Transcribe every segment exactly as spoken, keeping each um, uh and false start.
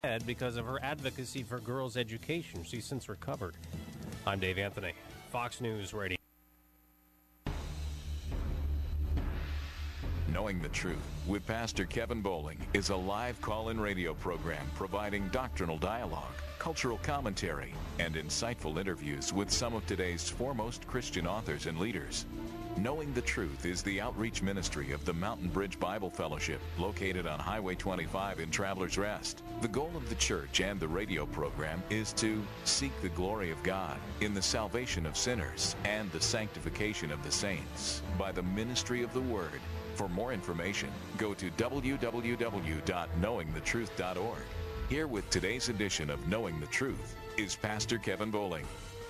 because of her advocacy for girls' education. She's since recovered. I'm Dave Anthony, Fox News Radio. Knowing the Truth with Pastor Kevin Bowling is a live call-in radio program providing doctrinal dialogue, cultural commentary, and insightful interviews with some of today's foremost Christian authors and leaders. Knowing the Truth is the outreach ministry of the Mountain Bridge Bible Fellowship, located on Highway twenty-five in Travelers Rest. The goal of the church and the radio program is to seek the glory of God in the salvation of sinners and the sanctification of the saints by the ministry of the Word. For more information, go to w w w dot knowing the truth dot org. Here with today's edition of Knowing the Truth is Pastor Kevin Bowling.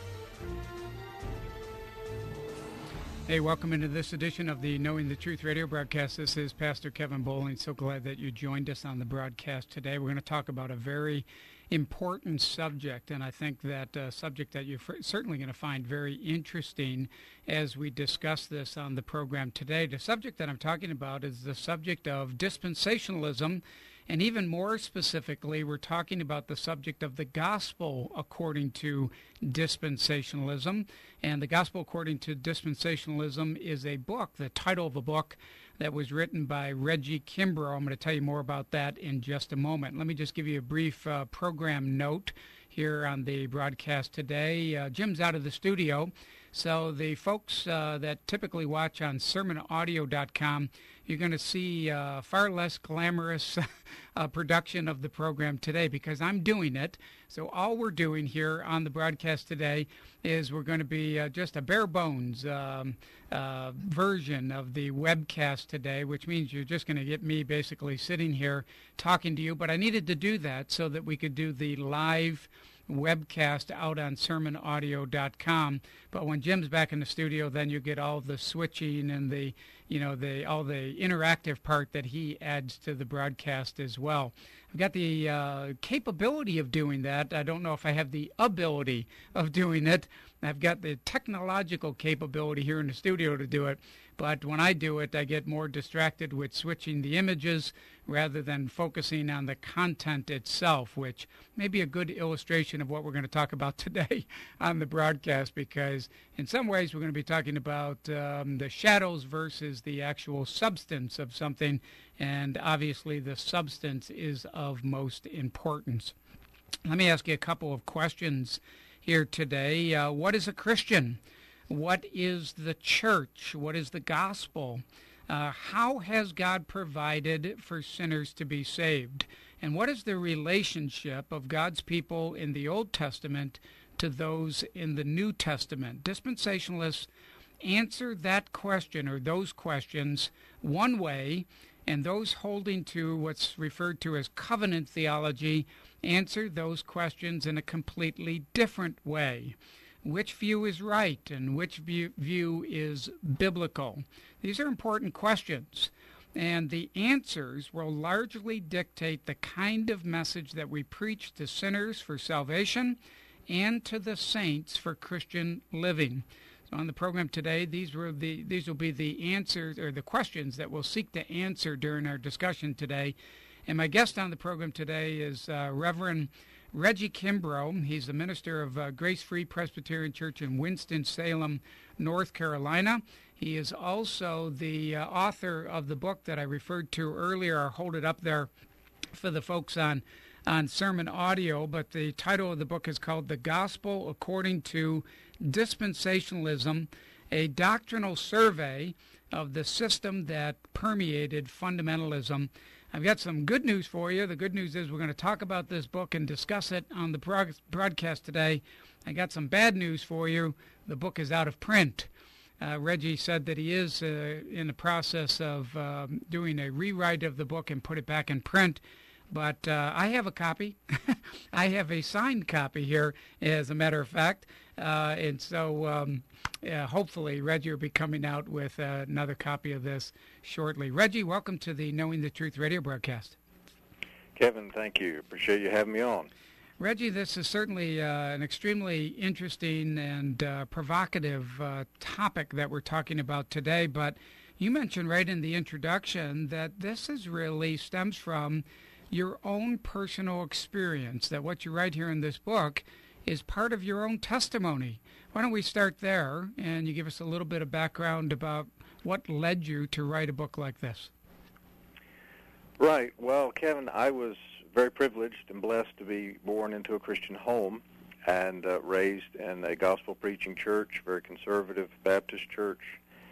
Hey, welcome into this edition of the Knowing the Truth radio broadcast. This is Pastor Kevin Bowling. So glad that you joined us on the broadcast today. We're going to talk about a very important subject, and I think that uh, subject that you're certainly going to find very interesting as we discuss this on the program today. The subject that I'm talking about is the subject of dispensationalism, and even more specifically, we're talking about the subject of the gospel according to dispensationalism. And the gospel according to dispensationalism is a book, the title of a book that was written by Reggie Kimbrough. I'm going to tell you more about that in just a moment. Let me just give you a brief uh, program note here on the broadcast today. Uh, Jim's out of the studio, so the folks uh, that typically watch on sermon audio dot com, you're going to see uh, far less glamorous uh, production of the program today because I'm doing it. So all we're doing here on the broadcast today is we're going to be uh, just a bare bones um, uh, version of the webcast today, which means you're just going to get me basically sitting here talking to you. But I needed to do that so that we could do the live webcast out on sermon audio dot com. But when Jim's back in the studio, then you get all the switching and the, you know, the all the interactive part that he adds to the broadcast as well. I've got the uh, capability of doing that. I don't know if I have the ability of doing it. I've got the technological capability here in the studio to do it, but when I do it, I get more distracted with switching the images rather than focusing on the content itself, which may be a good illustration of what we're going to talk about today on the broadcast, because in some ways we're going to be talking about um, the shadows versus the actual substance of something, and obviously the substance is of most importance. Let me ask you a couple of questions here today. Uh, what is a Christian? What is the church? What is the gospel? Uh, how has God provided for sinners to be saved? And what is the relationship of God's people in the Old Testament to those in the New Testament? Dispensationalists answer that question or those questions one way, and those holding to what's referred to as covenant theology answer those questions in a completely different way. Which view is right and which view, view is biblical? These are important questions, and the answers will largely dictate the kind of message that we preach to sinners for salvation and to the saints for Christian living. So on the program today, these were the these will be the answers or the questions that we'll seek to answer during our discussion today. And my guest on the program today is uh, Reverend Reggie Kimbrough. He's the minister of uh, Grace Free Presbyterian Church in Winston-Salem, North Carolina. He is also the uh, author of the book that I referred to earlier. I'll hold it up there for the folks on, on Sermon Audio, but the title of the book is called The Gospel According to Dispensationalism, a doctrinal survey of the system that permeated fundamentalism. I've got some good news for you. The good news is we're going to talk about this book and discuss it on the broadcast today. I got some bad news for you. The book is out of print. Uh, Reggie said that he is uh, in the process of um, doing a rewrite of the book and put it back in print. But uh, I have a copy. I have a signed copy here, as a matter of fact. Uh, and so um, yeah, hopefully Reggie will be coming out with uh, another copy of this shortly. Reggie, welcome to the Knowing the Truth radio broadcast. Kevin, thank you. Appreciate you having me on. Reggie, this is certainly uh, an extremely interesting and uh, provocative uh, topic that we're talking about today. But you mentioned right in the introduction that this is really stems from your own personal experience, that what you write here in this book is part of your own testimony. Why don't we start there, and you give us a little bit of background about what led you to write a book like this? Right. Well, Kevin, I was very privileged and blessed to be born into a Christian home and uh, raised in a gospel-preaching church, very conservative Baptist church.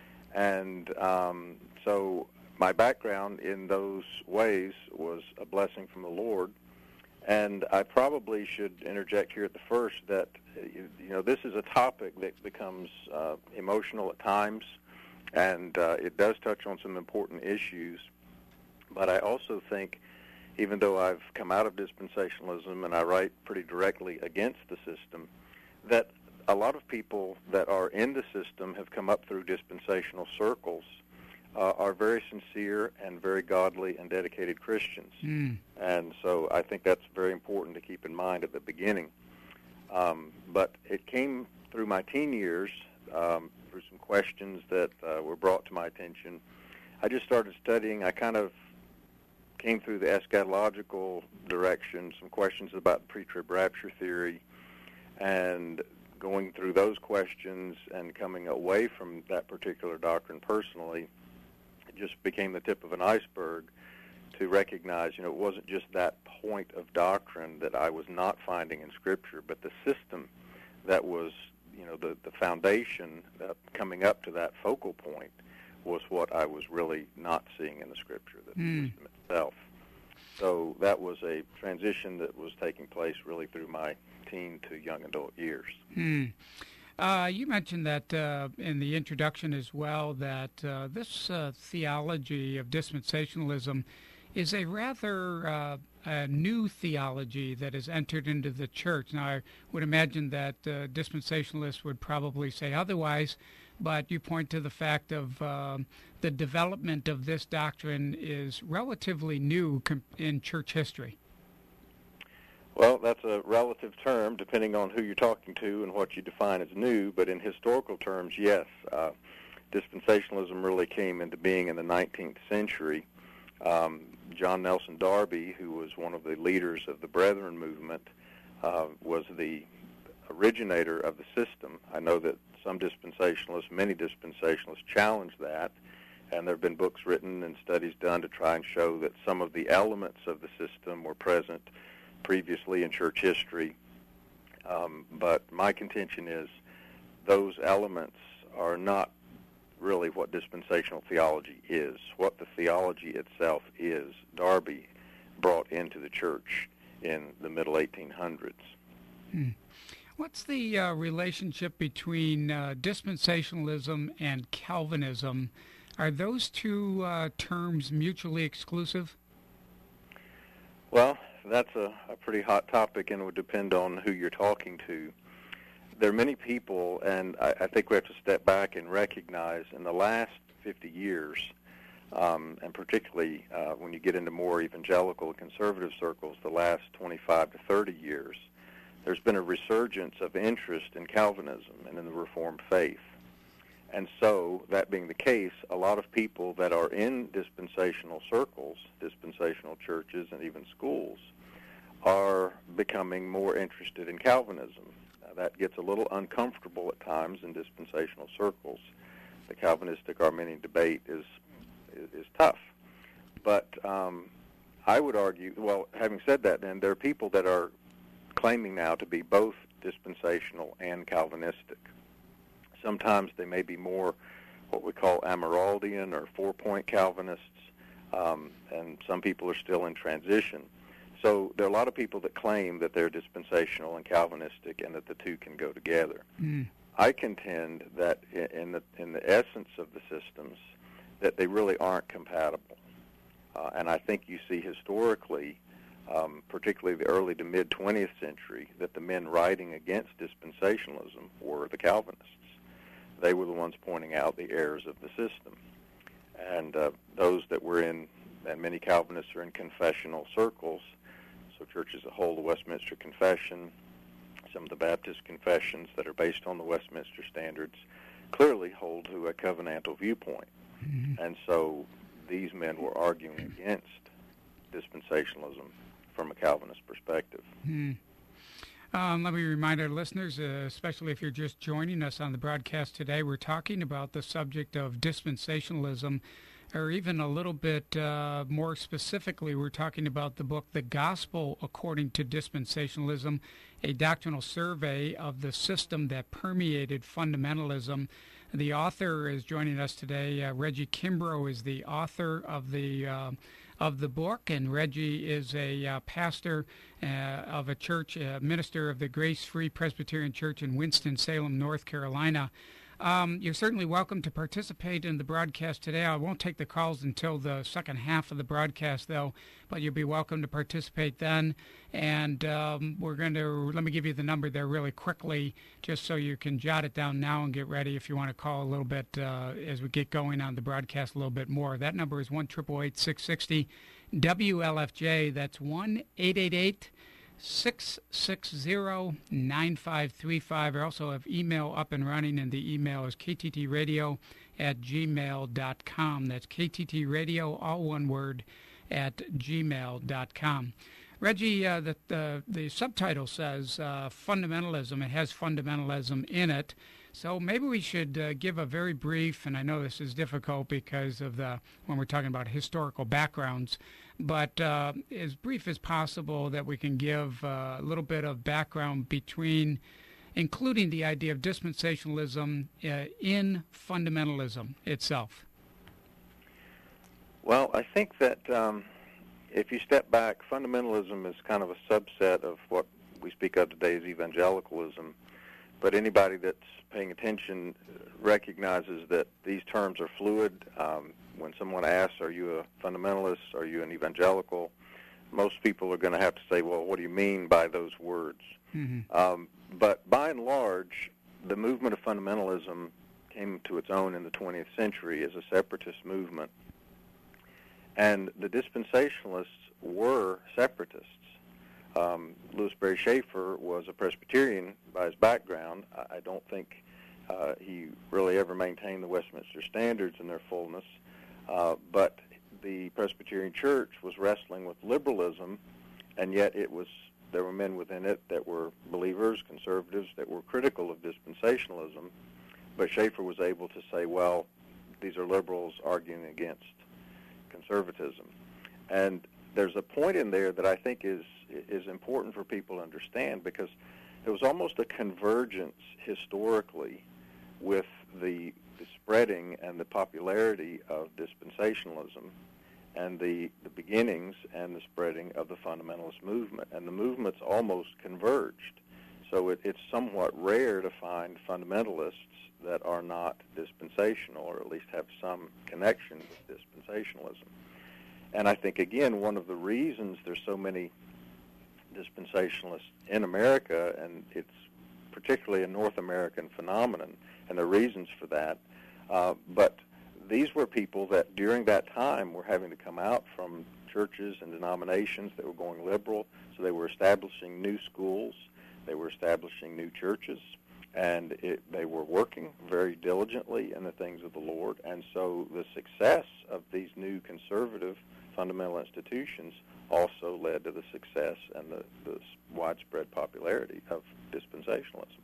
And um, so my background in those ways was a blessing from the Lord. And I probably should interject here at the first that, you know, this is a topic that becomes uh, emotional at times, and uh, it does touch on some important issues. But I also think, even though I've come out of dispensationalism and I write pretty directly against the system, that a lot of people that are in the system have come up through dispensational circles, uh, are very sincere and very godly and dedicated Christians. Mm. And so I think that's very important to keep in mind at the beginning. Um, but it came through my teen years, um, through some questions that uh, were brought to my attention. I just started studying. I kind of came through the eschatological direction, some questions about pre-trib rapture theory, and going through those questions and coming away from that particular doctrine personally, it just became the tip of an iceberg to recognize, you know, it wasn't just that point of doctrine that I was not finding in Scripture, but the system that was, you know, the, the foundation that coming up to that focal point was what I was really not seeing in the Scripture, the mm. system itself. So that was a transition that was taking place really through my teen to young adult years. Mm. Uh, you mentioned that uh, in the introduction as well, that uh, this uh, theology of dispensationalism is a rather uh, a new theology that has entered into the church. Now, I would imagine that uh, dispensationalists would probably say otherwise, but you point to the fact of uh, the development of this doctrine is relatively new com- in church history. Well, that's a relative term depending on who you're talking to and what you define as new, but in historical terms, yes. Uh, dispensationalism really came into being in the nineteenth century. Um, John Nelson Darby, who was one of the leaders of the Brethren movement, uh, was the originator of the system. I know that some dispensationalists, many dispensationalists, challenge that, and there have been books written and studies done to try and show that some of the elements of the system were present previously in church history. Um, but my contention is those elements are not really what dispensational theology is. What the theology itself is, Darby brought into the church in the middle eighteen hundreds. Hmm. What's the uh, relationship between uh, dispensationalism and Calvinism? Are those two uh, terms mutually exclusive? Well, that's a, a pretty hot topic, and it would depend on who you're talking to. There are many people, and I, I think we have to step back and recognize in the last fifty years, um, and particularly uh, when you get into more evangelical and conservative circles, the last twenty-five to thirty years, there's been a resurgence of interest in Calvinism and in the Reformed faith. And so, that being the case, a lot of people that are in dispensational circles, dispensational churches, and even schools, are becoming more interested in Calvinism. Now, that gets a little uncomfortable at times in dispensational circles. The Calvinistic-Arminian debate is, is, is tough. But um, I would argue, well, having said that, then, there are people that are claiming now to be both dispensational and Calvinistic. Sometimes they may be more what we call Amyraldian or four-point Calvinists, um, and some people are still in transition. So there are a lot of people that claim that they're dispensational and Calvinistic and that the two can go together. Mm. I contend that in the, in the essence of the systems, that they really aren't compatible. Uh, and I think you see historically, um, particularly the early to mid-twentieth century, that the men writing against dispensationalism were the Calvinists. They were the ones pointing out the errors of the system. And uh, those that were in, and many Calvinists are in confessional circles, so churches that hold the Westminster Confession, some of the Baptist confessions that are based on the Westminster Standards, clearly hold to a covenantal viewpoint. Mm-hmm. And so these men were arguing against dispensationalism from a Calvinist perspective. Hmm. Um, let me remind our listeners, uh, especially if you're just joining us on the broadcast today, we're talking about the subject of dispensationalism, or even a little bit uh, more specifically, we're talking about the book, The Gospel According to Dispensationalism, a doctrinal survey of the system that permeated fundamentalism. The author is joining us today. Uh, Reggie Kimbrough is the author of the uh, of the book, and Reggie is a uh, pastor uh, of a church, uh, minister of the Grace Free Presbyterian Church in Winston-Salem, North Carolina. Um, you're certainly welcome to participate in the broadcast today. I won't take the calls until the second half of the broadcast, though, but you'll be welcome to participate then. And um, we're going to, let me give you the number there really quickly, just so you can jot it down now and get ready if you want to call a little bit uh, as we get going on the broadcast a little bit more. That number is one eight eight eight, six six zero, W L F J. That's one eight eight eight, six six zero, nine five three five. I also have email up and running, and the email is k t t radio at gmail dot com. That's k t t radio, all one word, at gmail dot com. Reggie, uh, the, the, the subtitle says uh, fundamentalism. It has fundamentalism in it. So maybe we should uh, give a very brief, and I know this is difficult because of the when we're talking about historical backgrounds, but uh, as brief as possible that we can give uh, a little bit of background between, including the idea of dispensationalism uh, in fundamentalism itself. Well, I think that um, if you step back, fundamentalism is kind of a subset of what we speak of today as evangelicalism. But anybody that's paying attention recognizes that these terms are fluid. Um, when someone asks, are you a fundamentalist, are you an evangelical, most people are going to have to say, well, what do you mean by those words? Mm-hmm. Um, but by and large, the movement of fundamentalism came to its own in the twentieth century as a separatist movement. And the dispensationalists were separatists. Um, Louis Berry Schaeffer was a Presbyterian by his background. I, I don't think uh, he really ever maintained the Westminster Standards in their fullness, uh, but the Presbyterian Church was wrestling with liberalism, and yet it was there were men within it that were believers, conservatives, that were critical of dispensationalism, but Schaeffer was able to say, well, these are liberals arguing against conservatism. And there's a point in there that I think is is important for people to understand, because there was almost a convergence historically with the, the spreading and the popularity of dispensationalism and the, the beginnings and the spreading of the fundamentalist movement. And the movements almost converged. So it, it's somewhat rare to find fundamentalists that are not dispensational, or at least have some connection with dispensationalism. And I think, again, one of the reasons there's so many dispensationalists in America, and it's particularly a North American phenomenon, and there are reasons for that, uh, but these were people that during that time were having to come out from churches and denominations that were going liberal, so they were establishing new schools, they were establishing new churches, and it, they were working very diligently in the things of the Lord. And so the success of these new conservative fundamental institutions also led to the success and the, the widespread popularity of dispensationalism.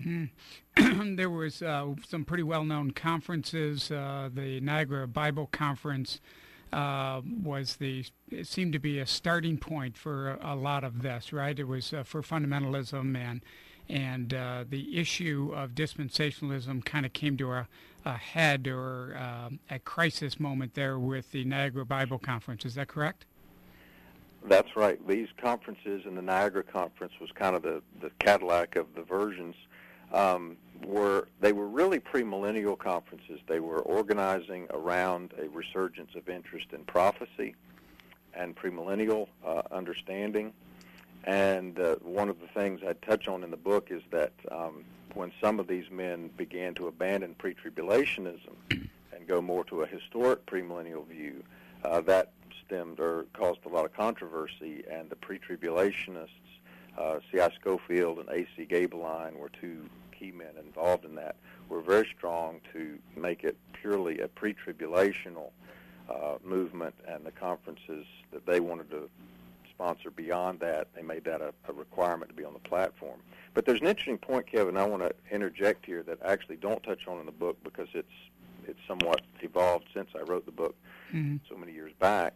Mm. There was uh, some pretty well-known conferences. Uh, the Niagara Bible Conference uh, was the it seemed to be a starting point for a, a lot of this, right? It was uh, for fundamentalism, and and uh, the issue of dispensationalism kind of came to a, a head or uh, a crisis moment there with the Niagara Bible Conference. Is that correct? That's right. These conferences, and the Niagara Conference was kind of the, the Cadillac of the versions, um, were they were really premillennial conferences. They were organizing around a resurgence of interest in prophecy and premillennial uh, understanding. And uh, one of the things I touch on in the book is that um, when some of these men began to abandon pre-tribulationism and go more to a historic premillennial view, uh, that stemmed or caused a lot of controversy, and the pre-tribulationists, uh, C I Scofield and A C Gabeline were two key men involved in that, were very strong to make it purely a pre-tribulational uh, movement and the conferences that they wanted to sponsor beyond that, they made that a, a requirement to be on the platform. But there's an interesting point, Kevin, I want to interject here that I actually don't touch on in the book because it's it's somewhat evolved since I wrote the book mm-hmm. so many years back.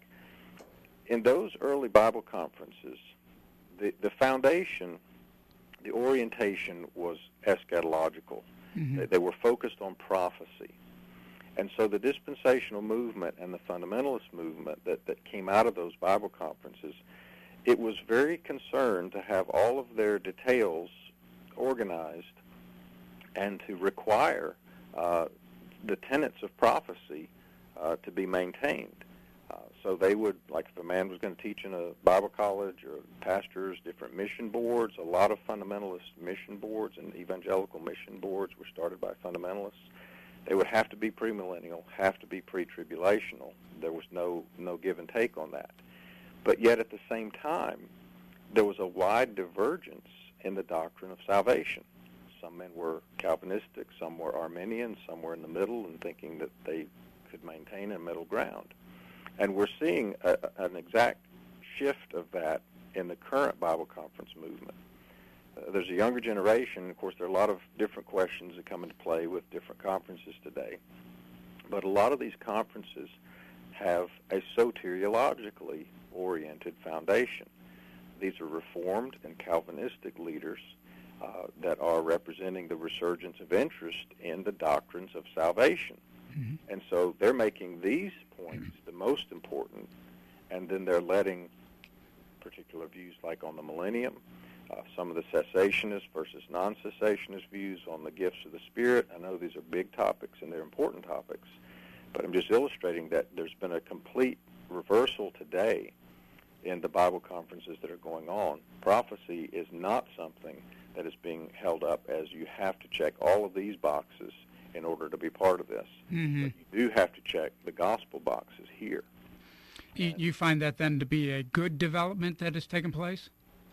In those early Bible conferences, the, the foundation, the orientation was eschatological. Mm-hmm. They, they were focused on prophecy. And so the dispensational movement and the fundamentalist movement that, that came out of those Bible conferences, it was very concerned to have all of their details organized and to require uh, the tenets of prophecy uh, to be maintained. Uh, so they would, like if a man was going to teach in a Bible college or pastors, different mission boards, a lot of fundamentalist mission boards and evangelical mission boards were started by fundamentalists. They would have to be premillennial, have to be pre-tribulational. There was no, no give and take on that. But yet at the same time, there was a wide divergence in the doctrine of salvation. Some men were Calvinistic, some were Arminian, some were in the middle and thinking that they could maintain a middle ground. And we're seeing a, an exact shift of that in the current Bible conference movement. Uh, there's a younger generation. Of course, there are a lot of different questions that come into play with different conferences today. But a lot of these conferences have a soteriologically oriented foundation. These are Reformed and Calvinistic leaders uh, that are representing the resurgence of interest in the doctrines of salvation. Mm-hmm. And so they're making these points the most important, and then they're letting particular views like on the millennium, uh, some of the cessationist versus non-cessationist views on the gifts of the Spirit. I know these are big topics and they're important topics, but I'm just illustrating that there's been a complete reversal today in the Bible conferences that are going on. Prophecy is not something that is being held up as you have to check all of these boxes in order to be part of this. Mm-hmm. But you do have to check the gospel boxes here. You, you find that then to be a good development that has taken place?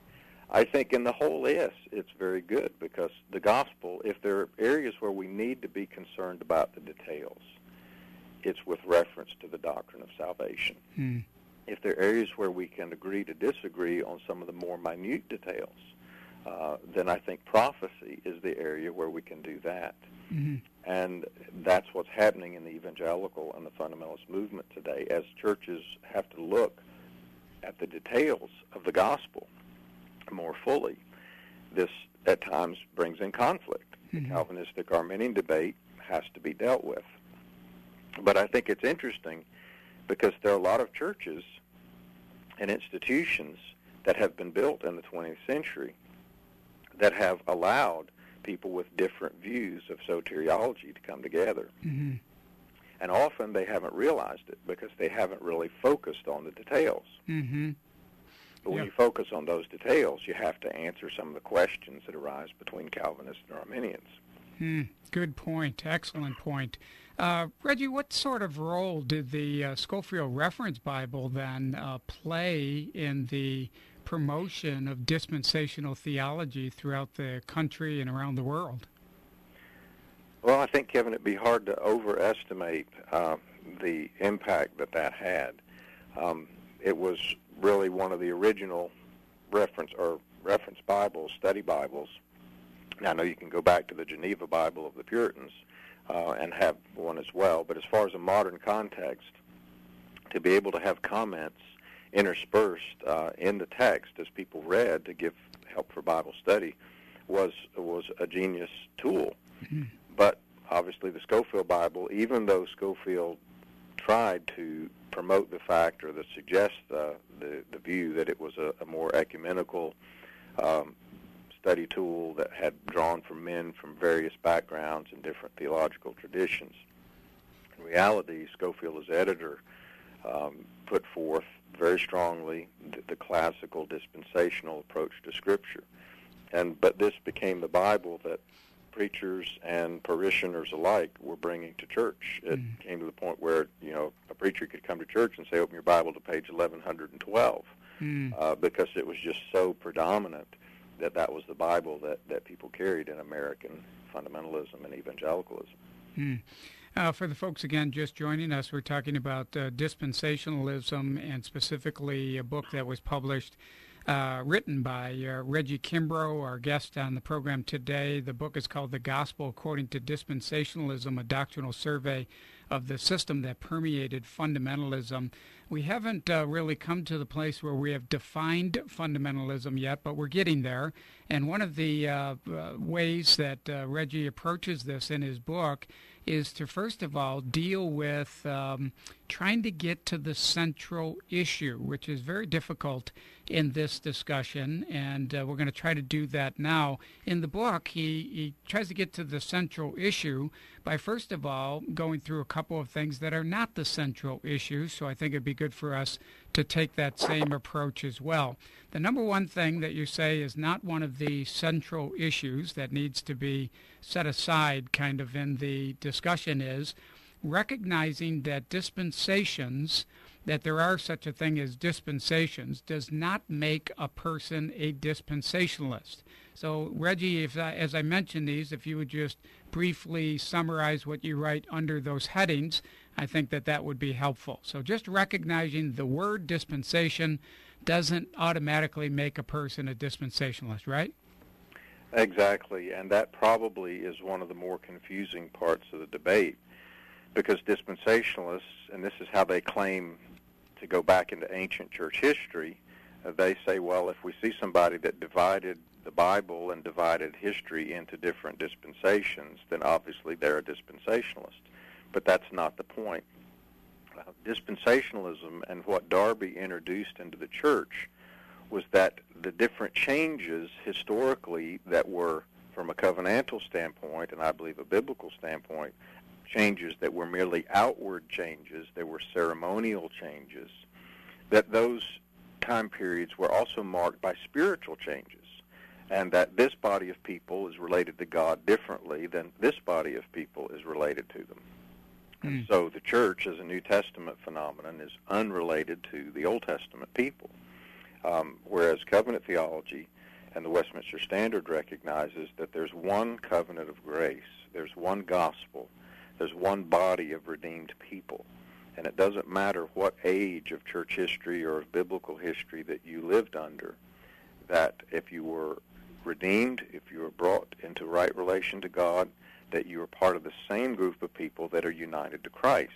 I think in the whole, yes, it's very good because the gospel, if there are areas where we need to be concerned about the details, it's with reference to the doctrine of salvation. Hmm. If there are areas where we can agree to disagree on some of the more minute details, uh, then I think prophecy is the area where we can do that. Mm-hmm. And that's what's happening in the evangelical and the fundamentalist movement today, as churches have to look at the details of the gospel more fully. This, at times, brings in conflict. Mm-hmm. The Calvinistic Arminian debate has to be dealt with. But I think it's interesting because there are a lot of churches and institutions that have been built in the twentieth century that have allowed people with different views of soteriology to come together. Mm-hmm. And often they haven't realized it because they haven't really focused on the details. Mm-hmm. But when yep. you focus on those details, you have to answer some of the questions that arise between Calvinists and Arminians. Mm, good point. Excellent point. Uh, Reggie, what sort of role did the uh, Scofield Reference Bible then uh, play in the promotion of dispensational theology throughout the country and around the world? Well, I think, Kevin, it'd be hard to overestimate uh, the impact that that had. Um, it was really one of the original reference or reference Bibles, study Bibles. Now, I know you can go back to the Geneva Bible of the Puritans uh, and have one as well, but as far as a modern context, to be able to have comments interspersed uh, in the text as people read to give help for Bible study was was a genius tool. Mm-hmm. But obviously the Scofield Bible, even though Scofield tried to promote the fact or to suggest uh, the, the view that it was a, a more ecumenical um, study tool that had drawn from men from various backgrounds and different theological traditions, in reality, Scofield as editor um, put forth very strongly the, the classical dispensational approach to Scripture. And but this became the Bible that preachers and parishioners alike were bringing to church. It mm. came to the point where, you know, a preacher could come to church and say, open your Bible to page eleven twelve, mm. uh, because it was just so predominant that that was the Bible that, that people carried in American fundamentalism and evangelicalism. Hmm. Uh, for the folks, again, just joining us, we're talking about uh, dispensationalism, and specifically a book that was published, uh, written by uh, Reggie Kimbrough, our guest on the program today. The book is called The Gospel According to Dispensationalism, a Doctrinal Survey of the System That Permeated Fundamentalism. We haven't uh, really come to the place where we have defined fundamentalism yet, but we're getting there. And one of the uh, uh, ways that uh, Reggie approaches this in his book is to, first of all, deal with um, trying to get to the central issue, which is very difficult in this discussion, and uh, we're going to try to do that now. In the book, he, he tries to get to the central issue by, first of all, going through a couple of things that are not the central issue, so I think it'd be good for us to take that same approach as well. The number one thing that you say is not one of the central issues that needs to be set aside kind of in the discussion is recognizing that dispensations, that there are such a thing as dispensations, does not make a person a dispensationalist. So, Reggie, if I, as I mentioned these, if you would just briefly summarize what you write under those headings, I think that that would be helpful. So just recognizing the word dispensation doesn't automatically make a person a dispensationalist, right? Exactly, and that probably is one of the more confusing parts of the debate, because dispensationalists, and this is how they claim to go back into ancient church history, uh, they say, well, if we see somebody that divided the Bible and divided history into different dispensations, then obviously they're a dispensationalist. But that's not the point. Uh, dispensationalism and what Darby introduced into the church was that the different changes historically that were, from a covenantal standpoint, and I believe a biblical standpoint, changes that were merely outward changes, they were ceremonial changes, that those time periods were also marked by spiritual changes, and that this body of people is related to God differently than this body of people is related to them. And so the church, as a New Testament phenomenon, is unrelated to the Old Testament people, um, whereas covenant theology and the Westminster Standard recognizes that there's one covenant of grace, there's one gospel, there's one body of redeemed people, and it doesn't matter what age of church history or of biblical history that you lived under, that if you were redeemed, if you were brought into right relation to God, that you are part of the same group of people that are united to Christ.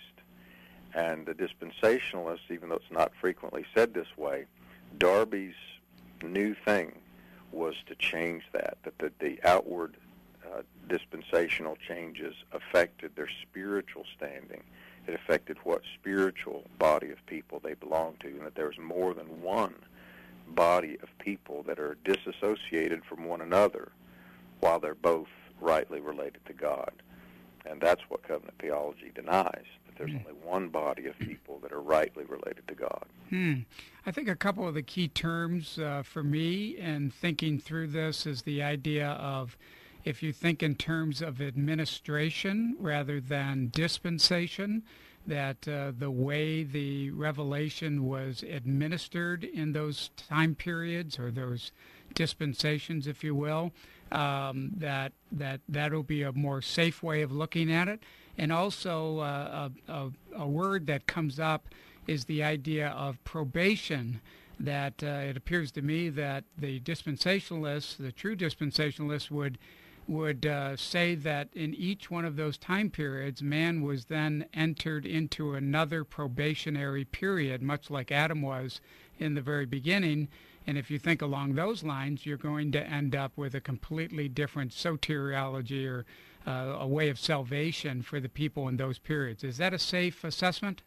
And the dispensationalists, even though it's not frequently said this way, Darby's new thing was to change that, that the, the outward uh, dispensational changes affected their spiritual standing. It affected what spiritual body of people they belonged to, and that there's more than one body of people that are disassociated from one another while they're both rightly related to God. And that's what covenant theology denies, that there's mm. only one body of people that are rightly related to God. Hmm. I think a couple of the key terms uh, for me in thinking through this is the idea of, if you think in terms of administration rather than dispensation, that uh, the way the revelation was administered in those time periods, or those dispensations, if you will, um, that that that'll be a more safe way of looking at it. And also uh, a, a, a word that comes up is the idea of probation, that uh, it appears to me that the dispensationalists, the true dispensationalists, would would uh, say that in each one of those time periods, man was then entered into another probationary period, much like Adam was in the very beginning. And if you think along those lines, you're going to end up with a completely different soteriology, or uh, a way of salvation for the people in those periods. Is that a safe assessment?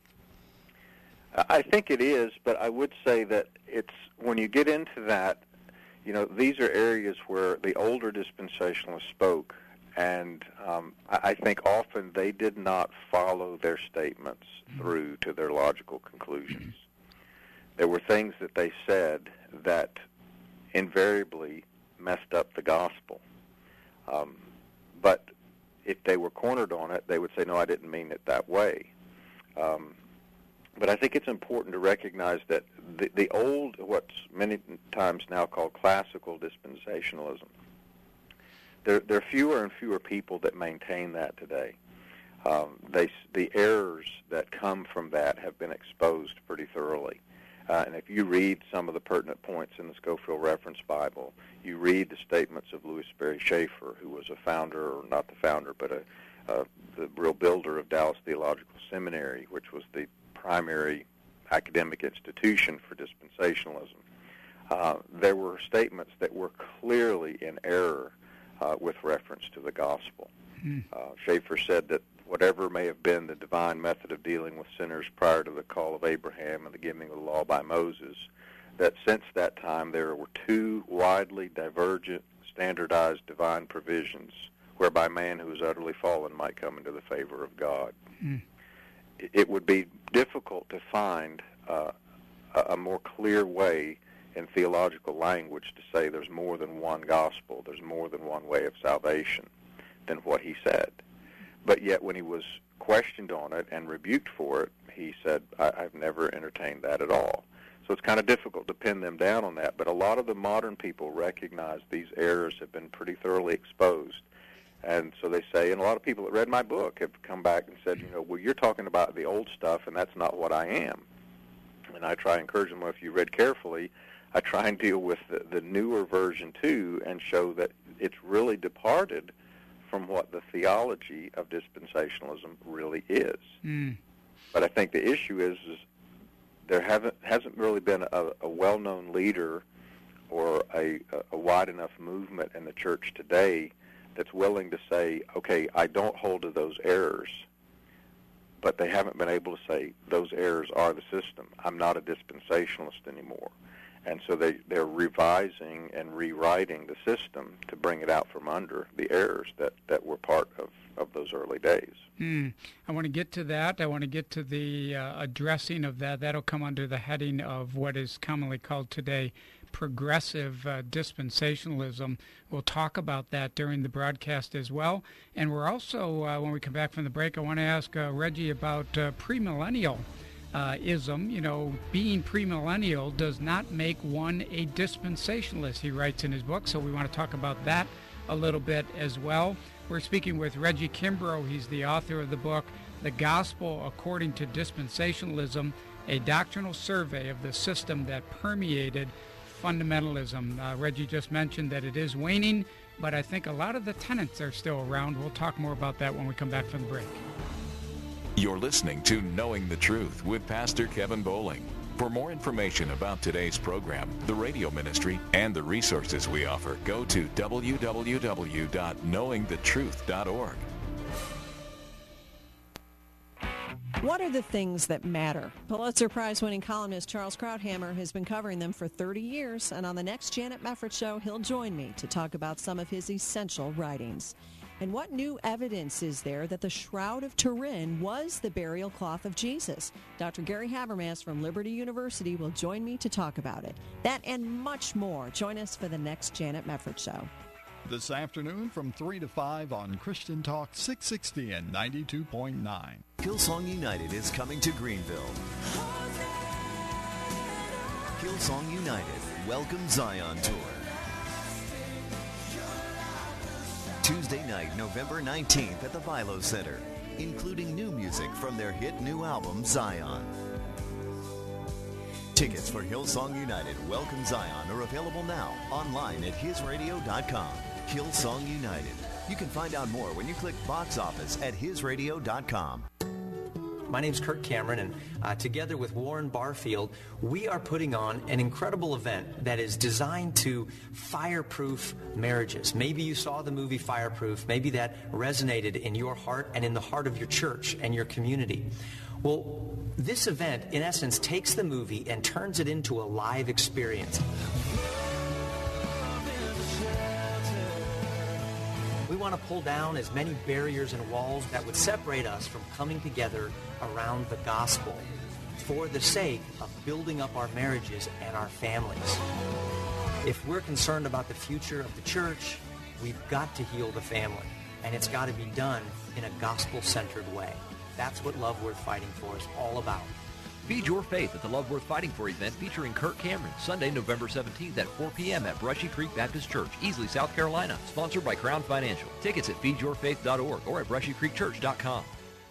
I think it is, but I would say that it's, when you get into that, you know, these are areas where the older dispensationalists spoke, and um, I think often they did not follow their statements through to their logical conclusions. There were things that they said that invariably messed up the gospel. Um, but if they were cornered on it, they would say, no, I didn't mean it that way. Um, But I think it's important to recognize that the, the old, what's many times now called classical dispensationalism, there, there are fewer and fewer people that maintain that today. um, they, the errors that come from that have been exposed pretty thoroughly. Uh, and if you read some of the pertinent points in the Scofield Reference Bible, you read the statements of Louis Sperry Chafer, who was a founder, or not the founder, but a, uh, the real builder of Dallas Theological Seminary, which was the primary academic institution for dispensationalism. Uh, there were statements that were clearly in error uh, with reference to the gospel. Mm. Uh, Chafer said that whatever may have been the divine method of dealing with sinners prior to the call of Abraham and the giving of the law by Moses, that since that time there were two widely divergent, standardized divine provisions whereby man who is utterly fallen might come into the favor of God. Mm. It would be difficult to find uh, a more clear way in theological language to say there's more than one gospel, there's more than one way of salvation than what he said. But yet when he was questioned on it and rebuked for it, he said, I- I've never entertained that at all. So it's kind of difficult to pin them down on that, but a lot of the modern people recognize these errors have been pretty thoroughly exposed. And so they say, and a lot of people that read my book have come back and said, you know, well, you're talking about the old stuff, and that's not what I am. And I try to encourage them, well, if you read carefully, I try and deal with the, the newer version, too, and show that it's really departed from what the theology of dispensationalism really is. Mm. But I think the issue is, is there haven't hasn't really been a, a well-known leader or a, a wide enough movement in the church today that's willing to say, okay, I don't hold to those errors, but they haven't been able to say those errors are the system. I'm not a dispensationalist anymore. And so they, they're revising and rewriting the system to bring it out from under the errors that, that were part of, of those early days. Mm. I want to get to that. I want to get to the uh, addressing of that. That'll come under the heading of what is commonly called today progressive uh, dispensationalism. We'll talk about that during the broadcast as well. And we're also, uh, when we come back from the break, I want to ask uh, Reggie about uh, premillennial Uh, ism. You know, being premillennial does not make one a dispensationalist, he writes in his book, so we want to talk about that a little bit as well. We're speaking with Reggie Kimbrough. He's the author of the book, The Gospel According to Dispensationalism, a doctrinal survey of the system that permeated fundamentalism. Uh, Reggie just mentioned that it is waning, but I think a lot of the tenets are still around. We'll talk more about that when we come back from the break. You're listening to Knowing the Truth with Pastor Kevin Bowling. For more information about today's program, the radio ministry, and the resources we offer, go to w w w dot knowing the truth dot org. What are the things that matter? Pulitzer Prize-winning columnist Charles Krauthammer has been covering them for thirty years, and on the next Janet Mefford Show, he'll join me to talk about some of his essential writings. And what new evidence is there that the Shroud of Turin was the burial cloth of Jesus? Doctor Gary Habermas from Liberty University will join me to talk about it. That and much more. Join us for the next Janet Mefford Show. This afternoon from three to five on Christian Talk six sixty and ninety-two point nine. Hillsong United is coming to Greenville. Hillsong United Welcome Zion Tour. Tuesday night, November nineteenth at the Vilo Center, including new music from their hit new album, Zion. Tickets for Hillsong United Welcome Zion are available now online at his radio dot com. Hillsong United. You can find out more when you click box office at his radio dot com. My name's Kirk Cameron, and uh, together with Warren Barfield, we are putting on an incredible event that is designed to fireproof marriages. Maybe you saw the movie Fireproof. Maybe that resonated in your heart and in the heart of your church and your community. Well, this event, in essence, takes the movie and turns it into a live experience. We want to pull down as many barriers and walls that would separate us from coming together around the gospel for the sake of building up our marriages and our families. If we're concerned about the future of the church, we've got to heal the family, and it's got to be done in a gospel-centered way. That's what Love Worth Fighting For is all about. Feed your faith at the Love Worth Fighting For event featuring Kirk Cameron, Sunday, November seventeenth at four p.m. at Brushy Creek Baptist Church, Easley, South Carolina. Sponsored by Crown Financial. Tickets at feed your faith dot org or at brushy creek church dot com.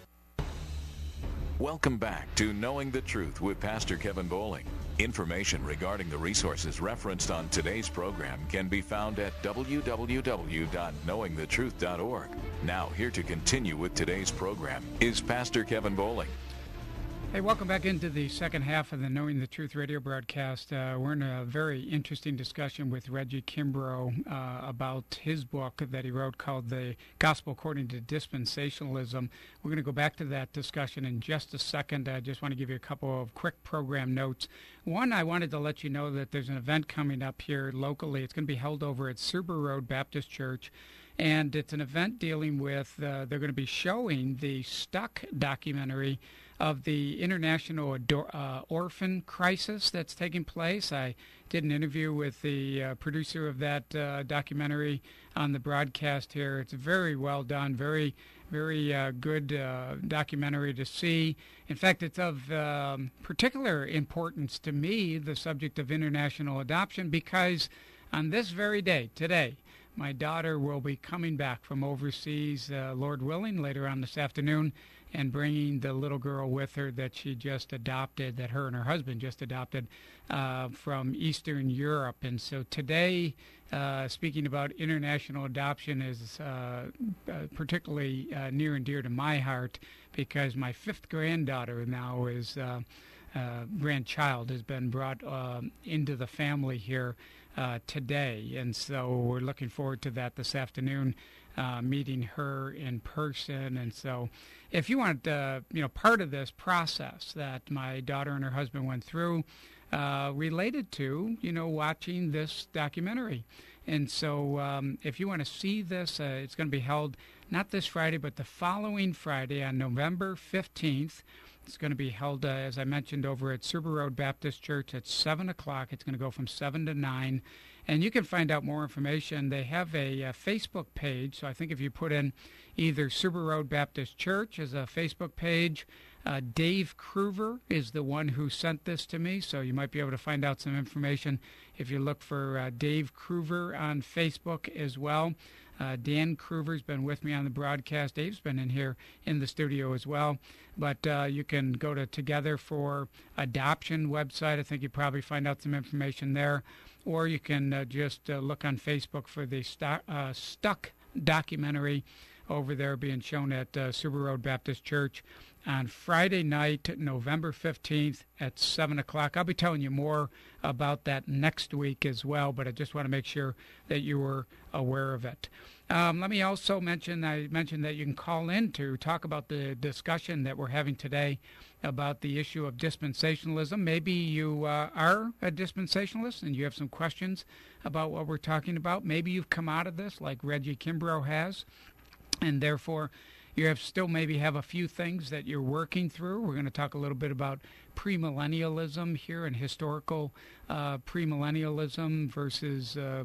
Welcome back to Knowing the Truth with Pastor Kevin Bowling. Information regarding the resources referenced on today's program can be found at w w w dot knowing the truth dot org. Now, here to continue with today's program is Pastor Kevin Bowling. Hey, welcome back into the second half of the Knowing the Truth radio broadcast. Uh, we're in a very interesting discussion with Reggie Kimbrough uh, about his book that he wrote called The Gospel According to Dispensationalism. We're going to go back to that discussion in just a second. I just want to give you a couple of quick program notes. One, I wanted to let you know that there's an event coming up here locally. It's going to be held over at Suber Road Baptist Church. And it's an event dealing with, uh, they're going to be showing the Stuck documentary of the international ador- uh, orphan crisis that's taking place. I did an interview with the uh, producer of that uh, documentary on the broadcast here. It's very well done, very, very uh, good uh, documentary to see. In fact, it's of um, particular importance to me, the subject of international adoption, because on this very day, today, my daughter will be coming back from overseas, uh, Lord willing, later on this afternoon, and bringing the little girl with her that she just adopted, that her and her husband just adopted uh, from Eastern Europe. And so today, uh, speaking about international adoption is uh, uh, particularly uh, near and dear to my heart, because my fifth granddaughter now is, uh, uh, grandchild has been brought uh, into the family here uh, today. And so we're looking forward to that this afternoon, uh, meeting her in person. And so if you want, uh, you know, part of this process that my daughter and her husband went through uh, related to, you know, watching this documentary. And so um, if you want to see this, uh, it's going to be held not this Friday, but the following Friday on November fifteenth. It's going to be held, uh, as I mentioned, over at Suber Road Baptist Church at seven o'clock. It's going to go from seven to nine. And you can find out more information. They have a, a Facebook page. So I think if you put in either Suber Road Baptist Church as a Facebook page, uh, Dave Kruver is the one who sent this to me. So you might be able to find out some information if you look for uh, Dave Kruver on Facebook as well. Uh, Dan Kruver's been with me on the broadcast. Dave's been in here in the studio as well. But uh, you can go to Together for Adoption website. I think you probably find out some information there. Or you can uh, just uh, look on Facebook for the st- uh, Stuck documentary over there being shown at uh, Suber Road Baptist Church on Friday night, November fifteenth at seven o'clock. I'll be telling you more about that next week as well, but I just want to make sure that you were aware of it. Um, let me also mention, I mentioned that you can call in to talk about the discussion that we're having today about the issue of dispensationalism. Maybe you uh, are a dispensationalist and you have some questions about what we're talking about. Maybe you've come out of this like Reggie Kimbrough has, and therefore you have still maybe have a few things that you're working through. We're going to talk a little bit about premillennialism here and historical uh, premillennialism versus, uh,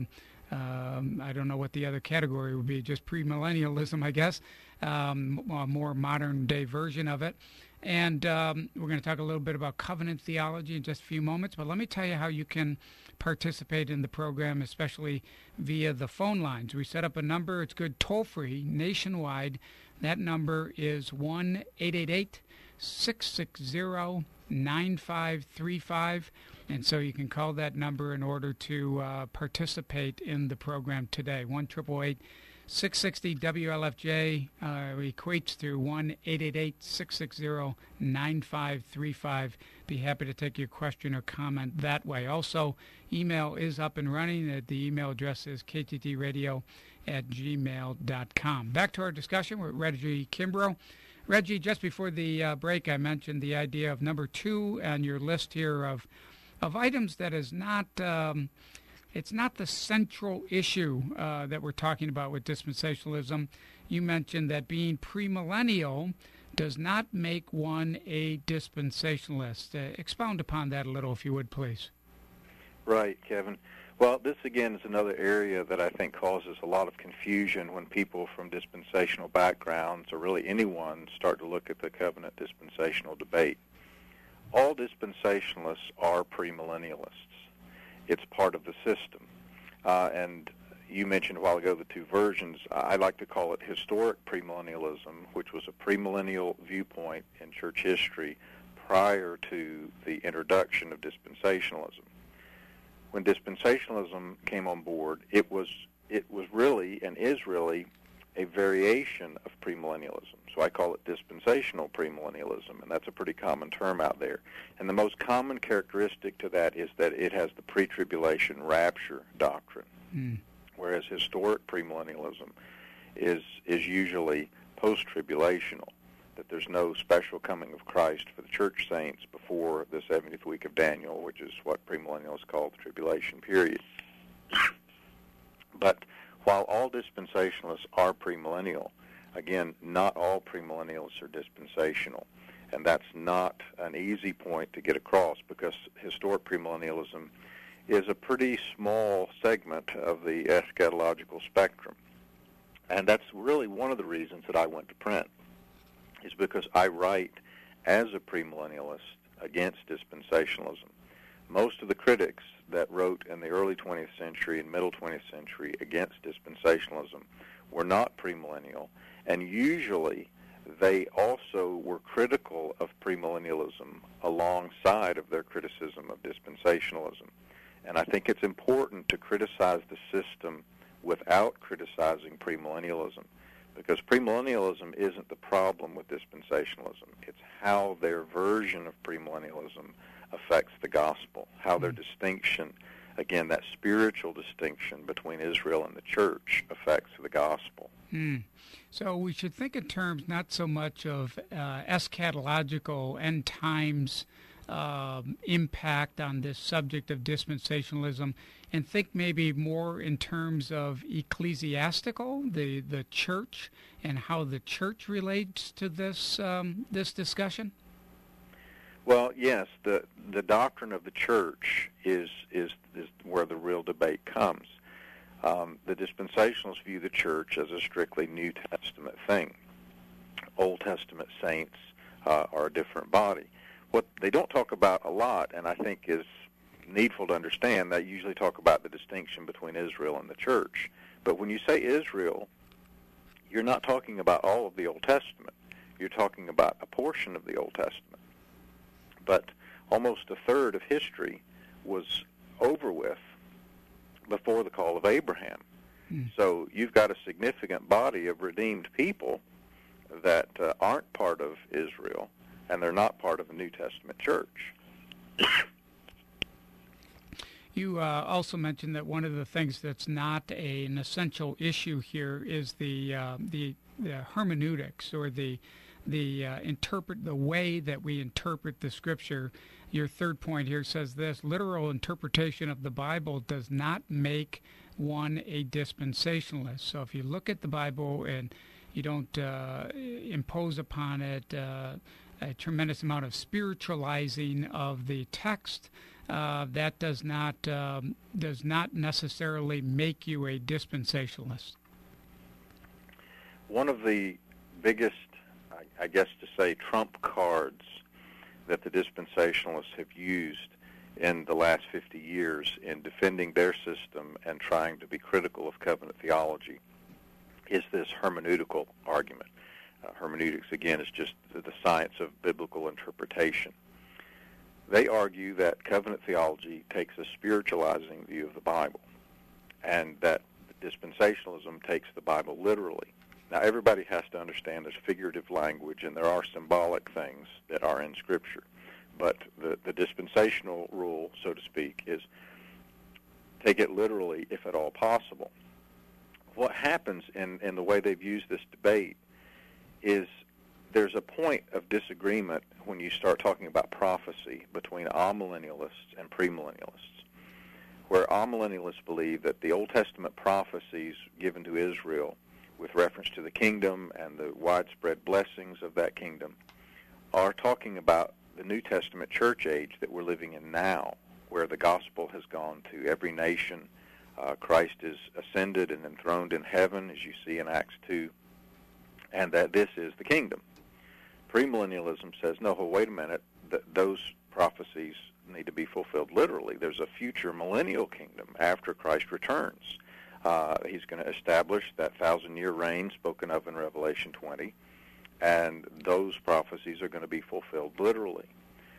um, I don't know what the other category would be, just premillennialism, I guess, um, a more modern day version of it. And um, we're going to talk a little bit about covenant theology in just a few moments. But let me tell you how you can participate in the program, especially via the phone lines. We set up a number. It's good toll-free nationwide. That number is one eight eight eight, six six zero, nine five three five. And so you can call that number in order to uh, participate in the program today. one eight eight eight, six six zero, W L F J uh, equates to one eight eight eight, six six zero, nine five three five. Be happy to take your question or comment that way. Also, email is up and running. The email address is k t t radio at gmail dot com. Back to our discussion with Reggie Kimbrough. Reggie, just before the uh, break, I mentioned the idea of number two on your list here of of items that is not... Um, It's not the central issue uh, that we're talking about with dispensationalism. You mentioned that being premillennial does not make one a dispensationalist. Uh, expound upon that a little, if you would, please. Right, Kevin. Well, this, again, is another area that I think causes a lot of confusion when people from dispensational backgrounds, or really anyone, start to look at the covenant dispensational debate. All dispensationalists are premillennialists. It's part of the system. Uh, and, you mentioned a while ago the two versions. I like to call it historic premillennialism, which was a premillennial viewpoint in church history prior to the introduction of dispensationalism. When dispensationalism came on board, it was it was really and is really a variation of premillennialism. So I call it dispensational premillennialism, and that's a pretty common term out there. And the most common characteristic to that is that it has the pre-tribulation rapture doctrine, mm. whereas historic premillennialism is is usually post-tribulational, that there's no special coming of Christ for the church saints before the seventieth week of Daniel, which is what premillennialists call the tribulation period. But while all dispensationalists are premillennial, again, not all premillennialists are dispensational. And that's not an easy point to get across, because historic premillennialism is a pretty small segment of the eschatological spectrum. And that's really one of the reasons that I went to print, is because I write as a premillennialist against dispensationalism. Most of the critics that wrote in the early twentieth century and middle twentieth century against dispensationalism were not premillennial, and usually they also were critical of premillennialism alongside of their criticism of dispensationalism. And I think it's important to criticize the system without criticizing premillennialism, because premillennialism isn't the problem with dispensationalism. It's how their version of premillennialism affects the gospel, how their distinction, again, that spiritual distinction between Israel and the church affects the gospel. Mm. So we should think in terms not so much of uh, eschatological end times um, impact on this subject of dispensationalism, and think maybe more in terms of ecclesiastical, the, the church, and how the church relates to this um, this discussion? Well, yes, the the doctrine of the church is is, is where the real debate comes. Um, the dispensationalists view the church as a strictly New Testament thing. Old Testament saints uh, are a different body. What they don't talk about a lot, and I think is needful to understand, they usually talk about the distinction between Israel and the church. But when you say Israel, you're not talking about all of the Old Testament. You're talking about a portion of the Old Testament. But almost a third of history was over with before the call of Abraham. Mm. So you've got a significant body of redeemed people that uh, aren't part of Israel, and they're not part of the New Testament church. You uh, also mentioned that one of the things that's not a, an essential issue here is the uh, the, the hermeneutics, or the the uh, interpret the way that we interpret the Scripture. Your third point here says this: literal interpretation of the Bible does not make one a dispensationalist. So if you look at the Bible and you don't uh, impose upon it uh, a tremendous amount of spiritualizing of the text, uh, that does not um, does not necessarily make you a dispensationalist. One of the biggest, I guess to say, trump cards that the dispensationalists have used in the last fifty years in defending their system and trying to be critical of covenant theology is this hermeneutical argument. Uh, hermeneutics, again, is just the science of biblical interpretation. They argue that covenant theology takes a spiritualizing view of the Bible, and that dispensationalism takes the Bible literally. Now, everybody has to understand there's figurative language, and there are symbolic things that are in Scripture. But the, the dispensational rule, so to speak, is take it literally if at all possible. What happens in, in the way they've used this debate is there's a point of disagreement when you start talking about prophecy between amillennialists and premillennialists, where amillennialists believe that the Old Testament prophecies given to Israel with reference to the kingdom and the widespread blessings of that kingdom are talking about the New Testament church age that we're living in now, where the gospel has gone to every nation. Uh, Christ is ascended and enthroned in heaven, as you see in Acts two, and that this is the kingdom. Premillennialism says, no, well, wait a minute, th- those prophecies need to be fulfilled literally. There's a future millennial kingdom after Christ returns. Uh, he's going to establish that thousand-year reign spoken of in Revelation twenty, and those prophecies are going to be fulfilled literally.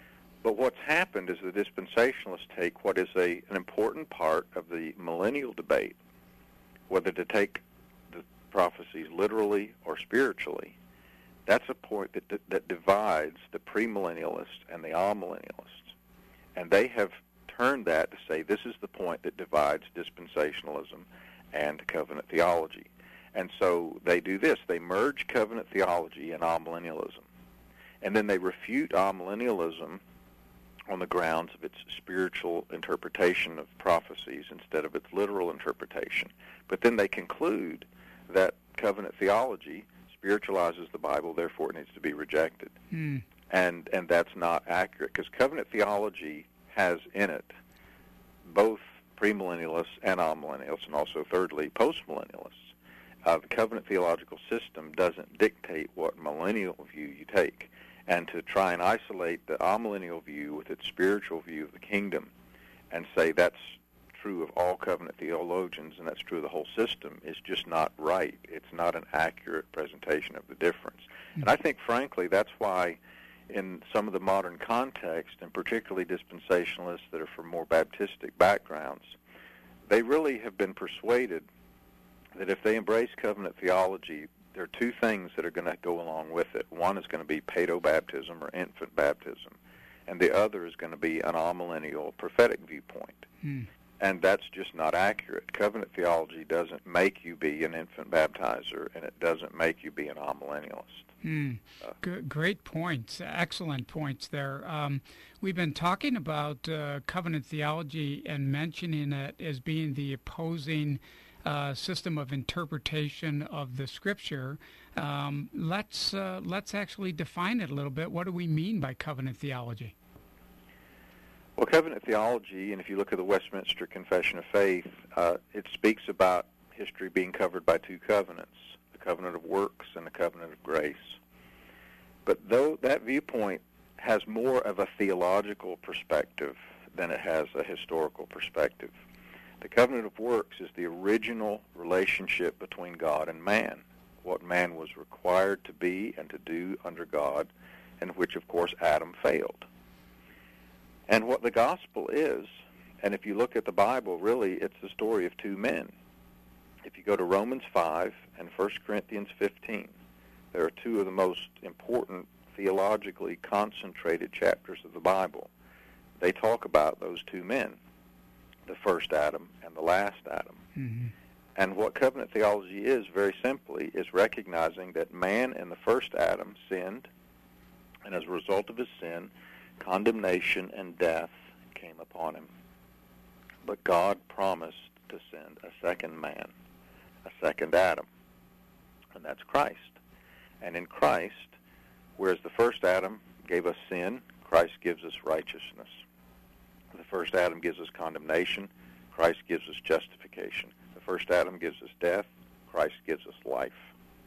But what's happened is the dispensationalists take what is a, an important part of the millennial debate, whether to take the prophecies literally or spiritually. That's a point that, that divides the premillennialists and the amillennialists. And they have turned that to say this is the point that divides dispensationalism and covenant theology. And so they do this. They merge covenant theology and amillennialism. And then they refute amillennialism on the grounds of its spiritual interpretation of prophecies instead of its literal interpretation. But then they conclude that covenant theology spiritualizes the Bible, therefore it needs to be rejected. Mm. And and that's not accurate, because covenant theology has in it both premillennialists and amillennialists, and also, thirdly, postmillennialists. Uh, the covenant theological system doesn't dictate what millennial view you take. And to try and isolate the amillennial view with its spiritual view of the kingdom and say that's true of all covenant theologians and that's true of the whole system is just not right. It's not an accurate presentation of the difference. Mm-hmm. And I think, frankly, that's why in some of the modern context, and particularly dispensationalists that are from more Baptistic backgrounds, they really have been persuaded that if they embrace covenant theology, there are two things that are going to go along with it. One is going to be paedo-baptism or infant baptism, and the other is going to be an amillennial prophetic viewpoint. Hmm. And that's just not accurate. Covenant theology doesn't make you be an infant baptizer, and it doesn't make you be an amillennialist. Hmm. Uh, G- great points, excellent points there. Um, we've been talking about uh, covenant theology and mentioning it as being the opposing Uh, system of interpretation of the Scripture. Um, let's uh, let's actually define it a little bit. What do we mean by covenant theology? Well, covenant theology, and if you look at the Westminster Confession of Faith, uh, it speaks about history being covered by two covenants, the covenant of works and the covenant of grace. But though that viewpoint has more of a theological perspective than it has a historical perspective. The covenant of works is the original relationship between God and man, what man was required to be and to do under God, and which, of course, Adam failed. And what the gospel is, and if you look at the Bible, really, it's the story of two men. If you go to Romans five and First Corinthians fifteen, there are two of the most important theologically concentrated chapters of the Bible. They talk about those two men, the first Adam and the last Adam. Mm-hmm. And what covenant theology is, very simply, is recognizing that man in the first Adam sinned, and as a result of his sin, condemnation and death came upon him. But God promised to send a second man, a second Adam, and that's Christ. And in Christ, whereas the first Adam gave us sin, Christ gives us righteousness. The first Adam gives us condemnation. Christ gives us justification. The first Adam gives us death. Christ gives us life.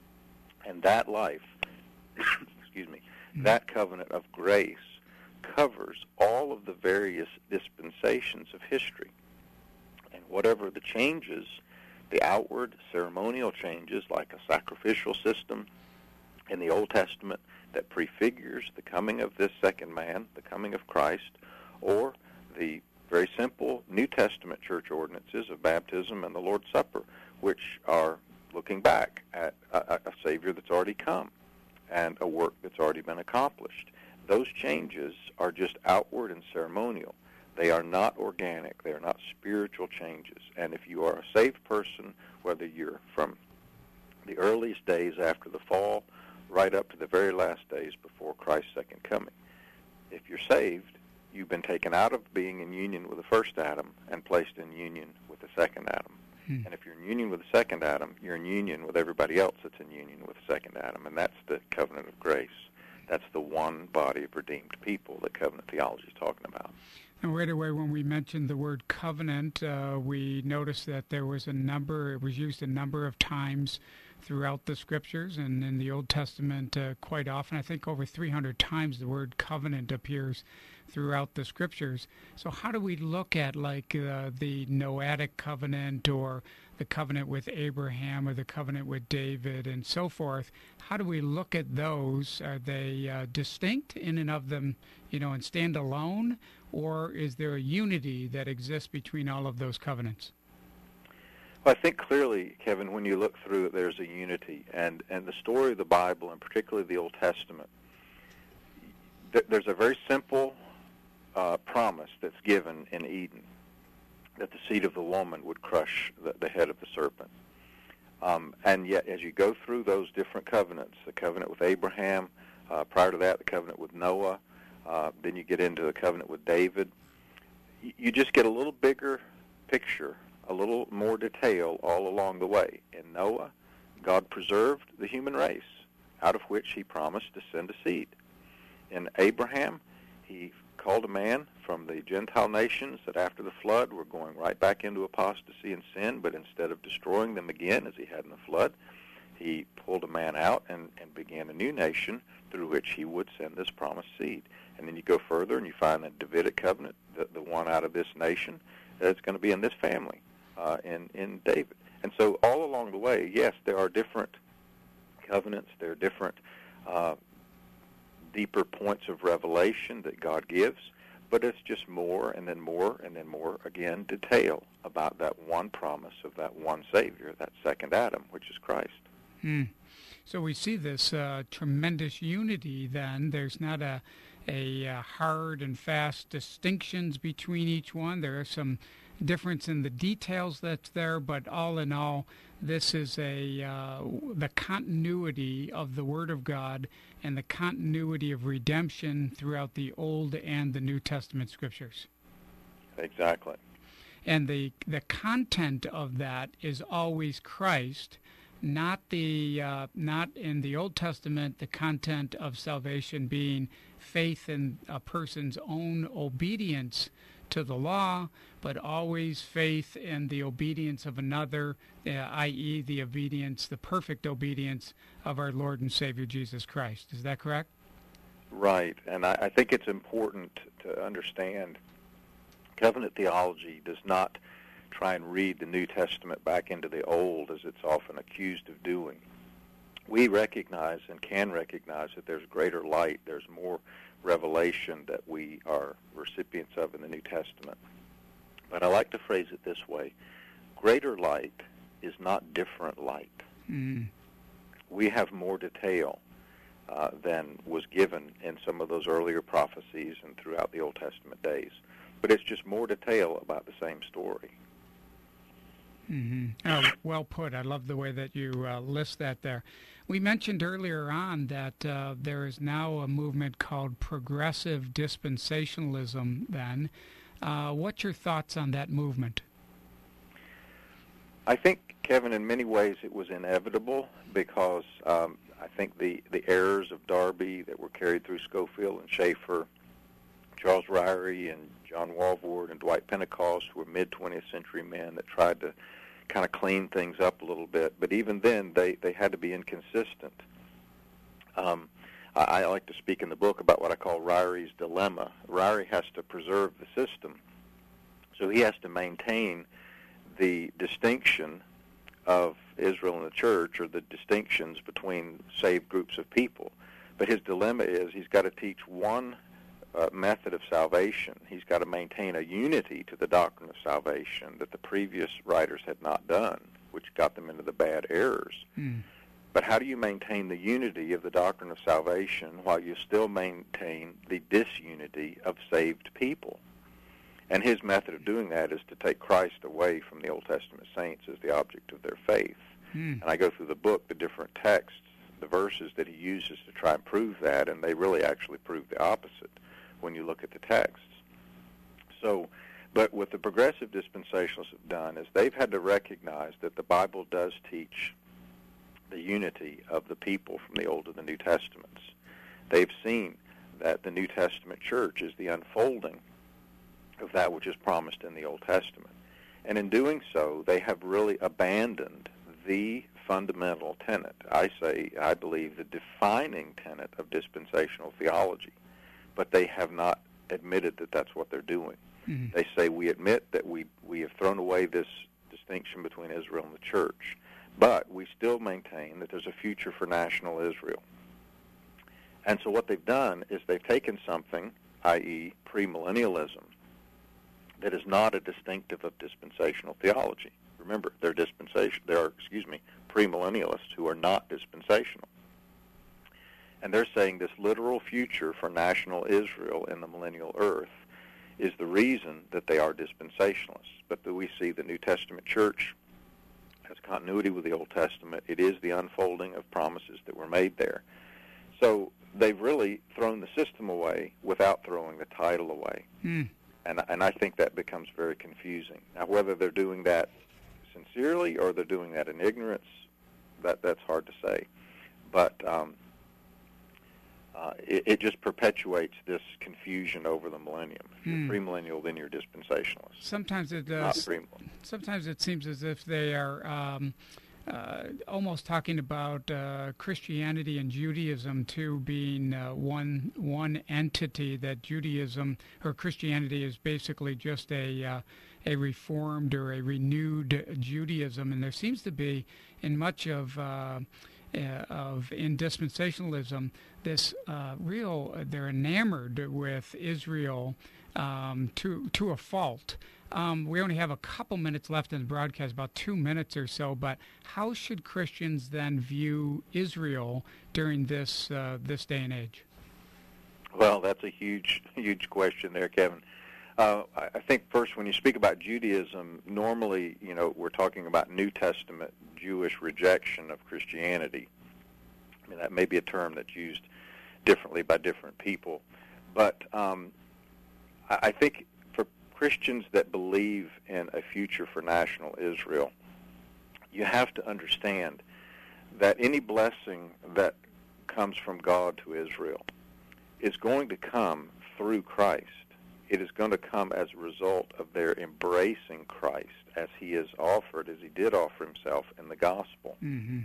And that life, excuse me, that covenant of grace covers all of the various dispensations of history. And whatever the changes, the outward ceremonial changes, like a sacrificial system in the Old Testament that prefigures the coming of this second man, the coming of Christ, or the very simple New Testament church ordinances of baptism and the Lord's Supper, which are looking back at a, a Savior that's already come and a work that's already been accomplished. Those changes are just outward and ceremonial. They are not organic. They are not spiritual changes. And if you are a saved person, whether you're from the earliest days after the fall right up to the very last days before Christ's second coming, if you're saved, you've been taken out of being in union with the first Adam and placed in union with the second Adam. Hmm. And if you're in union with the second Adam, you're in union with everybody else that's in union with the second Adam, and that's the covenant of grace. That's the one body of redeemed people that covenant theology is talking about. And right away, when we mentioned the word covenant, uh, we noticed that there was a number, it was used a number of times throughout the Scriptures, and in the Old Testament uh, quite often. I think over three hundred times the word covenant appears throughout the Scriptures. So how do we look at, like, uh, the Noahic covenant or the covenant with Abraham or the covenant with David and so forth. How do we look at those? Are they uh, distinct in and of them, you know, and stand alone, or is there a unity that exists between all of those covenants? Well, I think clearly, Kevin, when you look through it, there's a unity. And, and the story of the Bible, and particularly the Old Testament, th- there's a very simple uh, promise that's given in Eden, that the seed of the woman would crush the, the head of the serpent. Um, and yet, as you go through those different covenants, the covenant with Abraham, uh, prior to that, the covenant with Noah, uh, then you get into the covenant with David, you, you just get a little bigger picture, a little more detail all along the way. In Noah, God preserved the human race, out of which he promised to send a seed. In Abraham, he called a man from the Gentile nations that after the flood were going right back into apostasy and sin, but instead of destroying them again as he had in the flood, he pulled a man out and, and began a new nation through which he would send this promised seed. And then you go further and you find the Davidic covenant, the, the one out of this nation, that's going to be in this family. Uh, in, in David. And so all along the way, yes, there are different covenants, there are different uh, deeper points of revelation that God gives, but it's just more and then more and then more, again, detail about that one promise of that one Savior, that second Adam, which is Christ. Hmm. So we see this uh, tremendous unity then. There's not a, a uh, hard and fast distinctions between each one. There are some difference in the details that's there, but all in all, this is a uh, the continuity of the Word of God and the continuity of redemption throughout the Old and the New Testament Scriptures. Exactly. And the the content of that is always Christ, not the uh, not in the Old Testament the content of salvation being faith in a person's own obedience to the law, but always faith in the obedience of another, uh, that is the obedience, the perfect obedience of our Lord and Savior Jesus Christ. Is that correct? Right, and I, I think it's important to understand covenant theology does not try and read the New Testament back into the Old as it's often accused of doing. We recognize and can recognize that there's greater light, there's more revelation that we are recipients of in the New Testament. But I like to phrase it this way. Greater light is not different light. Mm. We have more detail uh, than was given in some of those earlier prophecies and throughout the Old Testament days. But it's just more detail about the same story. Mm-hmm. Oh, well put. I love the way that you uh, list that there. We mentioned earlier on that uh, there is now a movement called progressive dispensationalism then. Uh, what's your thoughts on that movement? I think, Kevin, in many ways it was inevitable because um, I think the, the errors of Darby that were carried through Scofield and Schaeffer, Charles Ryrie and John Walvoord and Dwight Pentecost were mid-twentieth century men that tried to kind of clean things up a little bit. But even then, they, they had to be inconsistent. Um, I, I like to speak in the book about what I call Ryrie's dilemma. Ryrie has to preserve the system, so he has to maintain the distinction of Israel and the church, or the distinctions between saved groups of people. But his dilemma is he's got to teach one Uh, method of salvation. He's got to maintain a unity to the doctrine of salvation that the previous writers had not done, which got them into the bad errors. Mm. But how do you maintain the unity of the doctrine of salvation while you still maintain the disunity of saved people? And his method of doing that is to take Christ away from the Old Testament saints as the object of their faith. Mm. And I go through the book, the different texts, the verses that he uses to try and prove that, and they really actually prove the opposite when you look at the texts. So, but what the progressive dispensationalists have done is they've had to recognize that the Bible does teach the unity of the people from the Old to the New Testaments. They've seen that the New Testament church is the unfolding of that which is promised in the Old Testament. And in doing so, they have really abandoned the fundamental tenet, I say, I believe, the defining tenet of dispensational theology. But they have not admitted that that's what they're doing. Mm-hmm. They say, we admit that we, we have thrown away this distinction between Israel and the church. But we still maintain that there's a future for national Israel. And so what they've done is they've taken something, that is premillennialism, that is not a distinctive of dispensational theology. Remember, they're dispensation. They are, excuse me, premillennialists who are not dispensational. And they're saying this literal future for national Israel in the millennial earth is the reason that they are dispensationalists. But that we see the New Testament church has continuity with the Old Testament. It is the unfolding of promises that were made there. So they've really thrown the system away without throwing the title away. Mm. And, and I think that becomes very confusing. Now, whether they're doing that sincerely or they're doing that in ignorance, that that's hard to say. But um, uh, it, it just perpetuates this confusion over the millennium. If you're Hmm. premillennial, then you're dispensationalist. Sometimes it Not does. premillennial. Sometimes it seems as if they are um, uh, almost talking about uh, Christianity and Judaism too being uh, one one entity. That Judaism or Christianity is basically just a uh, a reformed or a renewed Judaism, and there seems to be in much of uh, uh, of in dispensationalism this uh, real they're enamored with Israel um, to to a fault. Um, we only have a couple minutes left in the broadcast, about two minutes or so. But how should Christians then view Israel during this uh, this day and age? Well, that's a huge, huge question there, Kevin. Uh, I I think first, when you speak about Judaism, normally, you know, we're talking about New Testament Jewish rejection of Christianity. I mean, that may be a term that's used differently by different people, but um, I, I think for Christians that believe in a future for national Israel, you have to understand that any blessing that comes from God to Israel is going to come through Christ. It is going to come as a result of their embracing Christ as he is offered, as he did offer himself in the gospel. Mm-hmm.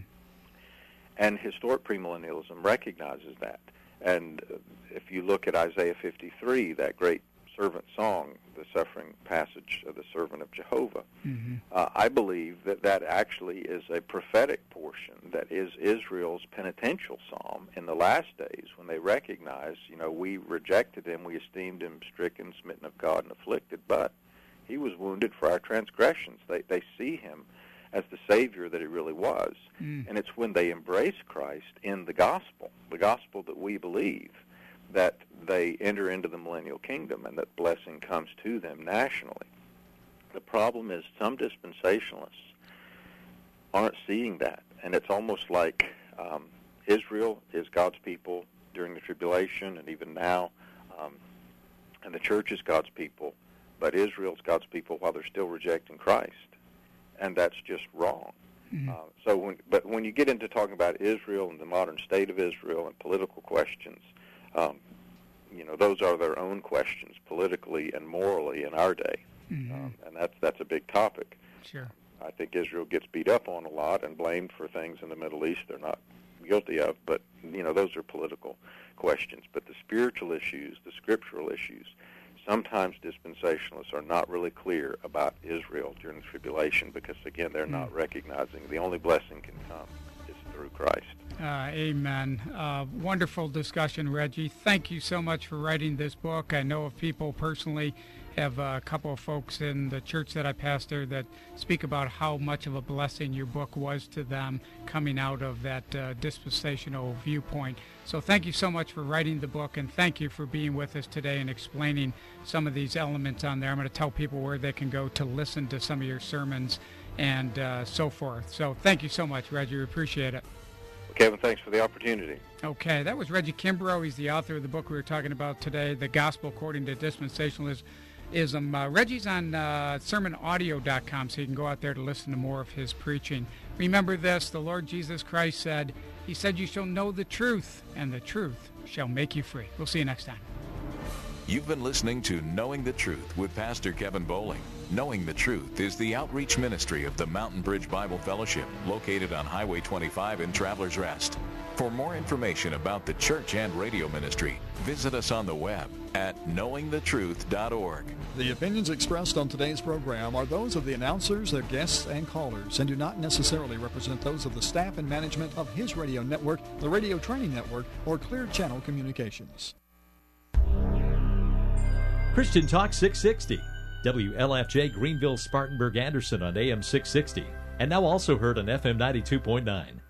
And historic premillennialism recognizes that. And if you look at Isaiah fifty-three, that great servant song, the suffering passage of the servant of Jehovah, Mm-hmm. uh, I believe that that actually is a prophetic portion that is Israel's penitential psalm in the last days when they recognize, you know, we rejected him, we esteemed him stricken, smitten of God, and afflicted, but he was wounded for our transgressions. They, they see him as the Savior that he really was. Mm. And it's when they embrace Christ in the gospel, the gospel that we believe, that they enter into the millennial kingdom and that blessing comes to them nationally. The problem is some dispensationalists aren't seeing that, and it's almost like um, Israel is God's people during the tribulation and even now, um, and the church is God's people, but Israel's God's people while they're still rejecting Christ, and that's just wrong. Mm-hmm. Uh, so, when, but when you get into talking about Israel and the modern state of Israel and political questions, um, you know, those are their own questions politically and morally in our day. Mm-hmm. Um, and that's that's a big topic. Sure. I think Israel gets beat up on a lot and blamed for things in the Middle East they're not guilty of, but, you know, those are political questions. But the spiritual issues, the scriptural issues, sometimes dispensationalists are not really clear about Israel during the tribulation because, again, they're not recognizing the only blessing can come is through Christ. Uh, amen. Uh, wonderful discussion, Reggie. Thank you so much for writing this book. I know of people personally, have a couple of folks in the church that I pastor that speak about how much of a blessing your book was to them coming out of that uh, dispensational viewpoint. So thank you so much for writing the book, and thank you for being with us today and explaining some of these elements on there. I'm going to tell people where they can go to listen to some of your sermons and uh, so forth. So thank you so much, Reggie. We appreciate it. Kevin, thanks for the opportunity. Okay, that was Reggie Kimbrough. He's the author of the book we were talking about today, The Gospel According to Dispensationalism. Uh, Reggie's on uh, sermon audio dot com, so you can go out there to listen to more of his preaching. Remember this, the Lord Jesus Christ said, he said, you shall know the truth, and the truth shall make you free. We'll see you next time. You've been listening to Knowing the Truth with Pastor Kevin Bowling. Knowing the Truth is the outreach ministry of the Mountain Bridge Bible Fellowship, located on Highway twenty-five in Travelers Rest. For more information about the church and radio ministry, visit us on the web at knowing the truth dot org. The opinions expressed on today's program are those of the announcers, their guests, and callers, and do not necessarily represent those of the staff and management of His Radio Network, the Radio Training Network, or Clear Channel Communications. Christian Talk six sixty, W L F J Greenville, Spartanburg, Anderson on A M six sixty, and now also heard on F M ninety-two point nine.